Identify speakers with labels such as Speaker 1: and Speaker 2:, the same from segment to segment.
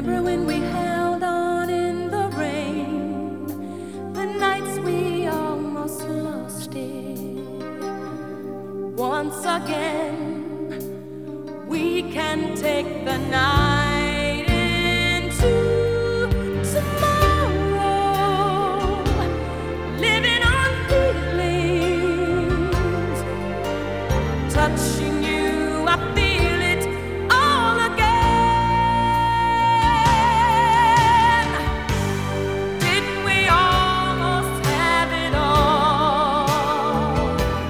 Speaker 1: Remember when we held on in the rain, the nights we almost lost it. Once again, we can take the night into tomorrow, living on feelings, touching you, I feel it all again. Didn't we almost have it all?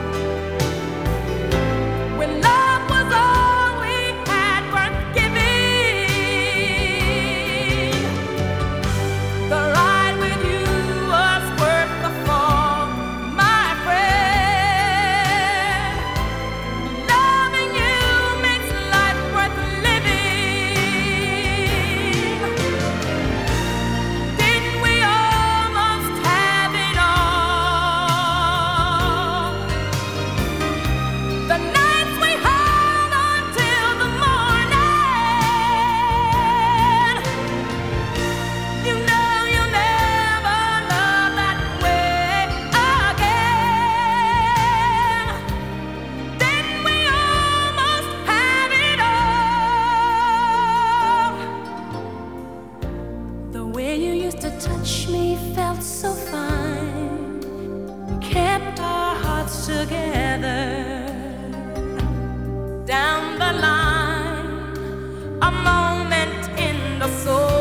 Speaker 1: When love was all we had worth giving, the ride with you was worth the fall, my friend. Loving you makes life worth living. Didn't we almost have it all? The nights we held until the morning. You know you'll never love that way again. Didn't we almost have it all? The way you used to touch me felt so fine. Kept our hearts together. Down the line, a moment in the soul.